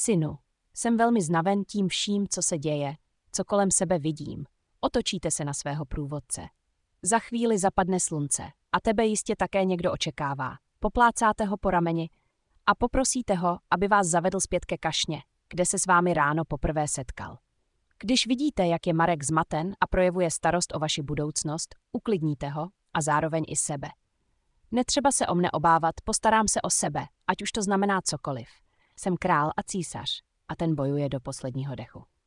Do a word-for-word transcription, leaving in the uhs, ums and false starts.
Synu, jsem velmi znaven tím vším, co se děje, co kolem sebe vidím. Otočíte se na svého průvodce. Za chvíli zapadne slunce a tebe jistě také někdo očekává. Poplácáte ho po rameni a poprosíte ho, aby vás zavedl zpět ke kašně, kde se s vámi ráno poprvé setkal. Když vidíte, jak je Marek zmaten a projevuje starost o vaši budoucnost, uklidníte ho a zároveň i sebe. Netřeba se o mne obávat, postarám se o sebe, ať už to znamená cokoliv. Jsem král a císař a ten bojuje do posledního dechu.